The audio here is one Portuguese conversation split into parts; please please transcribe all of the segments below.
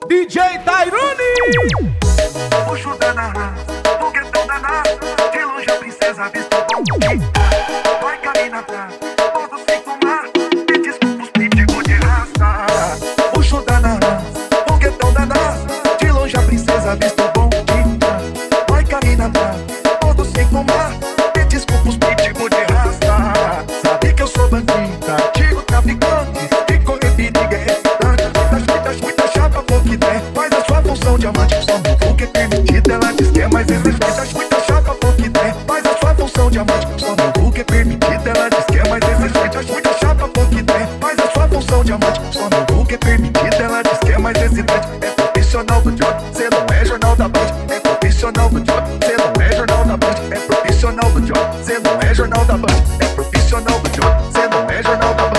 DJ Tairone! Puxo da narra, foguetão danado. De longe a princesa vista o bom. Vai caminhar atrás, todo sem fumar. Me desculpa os pitbull de raça. Puxo da narra, foguetão danado. De longe a princesa vista o bom. Vai caminhar atrás, todo sem fumar. Me desculpa os pitbull de raça. Sabe que eu sou bandida, antigo traficante. E correr perigo é restante. Muita chapa, pouco der. Faz a sua função diamante, só no fogo é permitido. Ela diz que é mais exigente. Muita chapa, pouco der. Faz a sua função diamante, só no fogo é permitido. Ela diz que é mais exigente. Muita chapa, pouco der. Faz a sua função diamante, só no fogo é permitido. Ela diz que é mais excitante. É profissional do job, cê não é jornal da Band. É profissional do job, cê não é jornal da Band. É profissional do job, cê não é jornal da Band. É profissional do job, cê não é jornal da Band.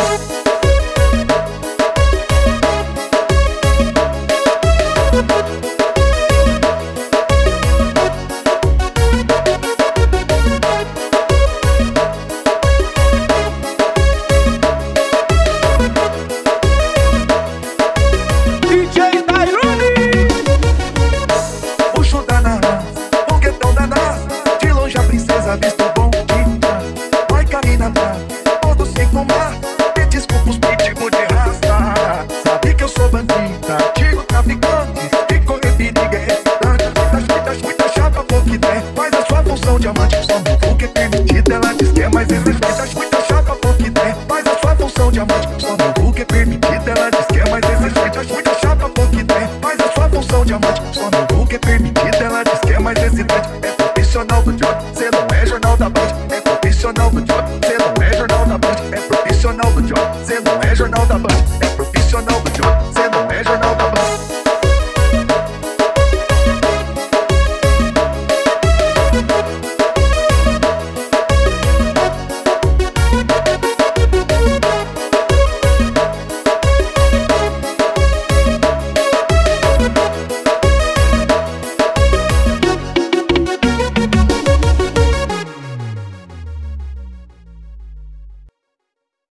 DJ Tairone! Puxo da narra, foguetão danado. De longe a princesa vista o bom dia. Vai caminhar atrás, todo sem fumar. Me desculpa os pitbull de raça. Sabe que eu sou bandida, antigo traficante. E correr perigo é restante. Muita chapa, pouco der. Faz a sua função diamante, só no fogo é permitido. Ela diz que é mais exigente. Muita chapa, pouco der. Faz a sua função diamante, só no fogo é permitido. Ela diz que é mais exigente. Muita chapa, pouco der. Faz a sua função diamante, só no fogo é permitido. Ela diz que é mais excitante. É profissional do job, cê não é jornal da Band. É profissional do job, cê não é jornal da Band. É profissional do job, cê não é jornal da Band. É profissional do job, cê não é jornal da Band.